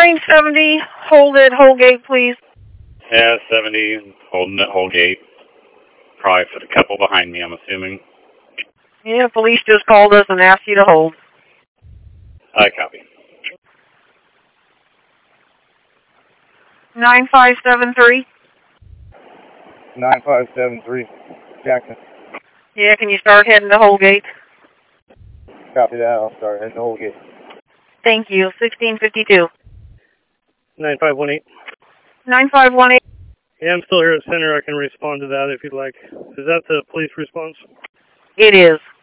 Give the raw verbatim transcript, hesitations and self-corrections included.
nine seventy, hold at Holgate, please. Yeah, seventy, holding at Holgate. Probably for the couple behind me, I'm assuming. Yeah, police just called us and asked you to hold. I copy. nine five seven three. nine five seven three, Jackson. Yeah, can you start heading to Holgate? Copy that, I'll start heading to Holgate. Thank you, sixteen fifty-two. nine five one eight. nine five one eight. Yeah, I'm still here at center. I can respond to that if you'd like. Is that the police response? It is.